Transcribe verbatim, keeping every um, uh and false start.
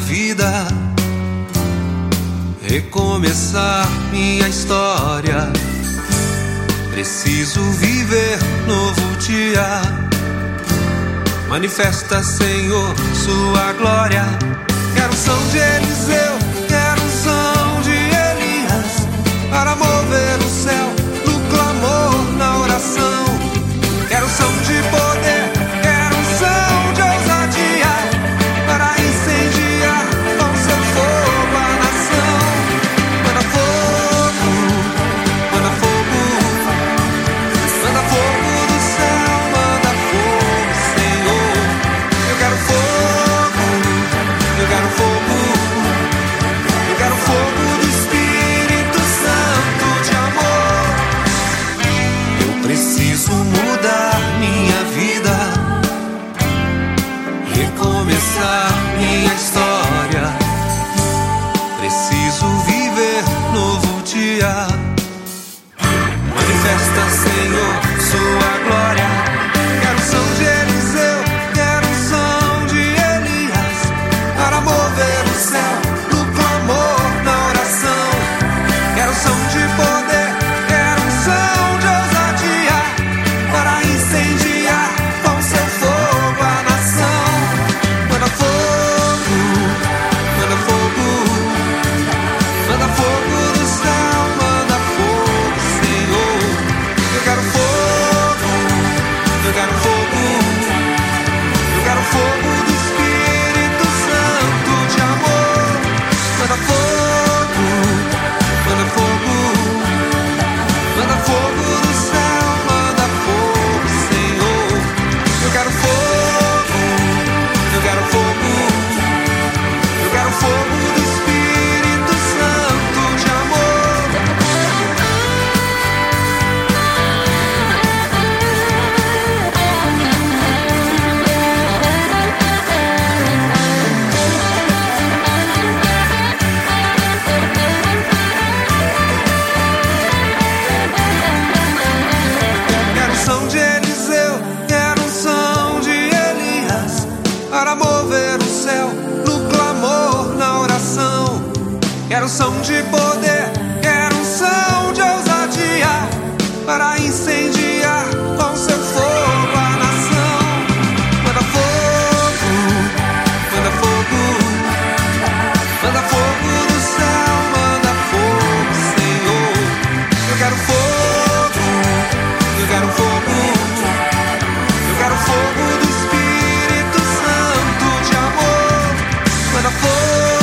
vida, recomeçar minha história. Preciso viver novo dia. Manifesta, Senhor, sua glória. Quero som de Eliseu, quero som de Elias, para mover o céu no clamor, na oração. Quero som de poder, quero som de ousadia, para incendiar com seu fogo a nação. Manda fogo, manda fogo, manda fogo do céu, manda fogo, Senhor. Eu quero fogo, eu quero fogo, eu quero fogo do Espírito Santo de amor. Eu preciso mudar minha vida, recomeçar minha história. Preciso viver novo dia. Manifesta, Senhor, sua glória. Quero som de Eliseu, quero som de Elias, para mover o céu no clamor, na oração. Quero som de poder, quero som de ousadia, para incendiar com seu fogo a nação. Manda fogo, manda fogo, manda fogo do céu, manda fogo, Senhor. Eu quero fogo, eu quero fogo, eu quero fogo do Espírito Santo de amor. Manda fogo, manda fogo, manda fogo do céu, manda fogo, Senhor. Eu quero fogo, eu quero fogo, eu quero fogo do Espírito Santo de amor. Quero som de Eliseu, quero som de Elias, para mover o céu no clamor, na oração. Quero som de poder, quero som de ousadia, para incendiar com seu fogo a nação. Manda fogo, manda fogo, manda fogo do céu, manda fogo, Senhor. Eu quero fogo, eu quero fogo, eu quero fogo do Espírito Santo de amor. Manda fogo,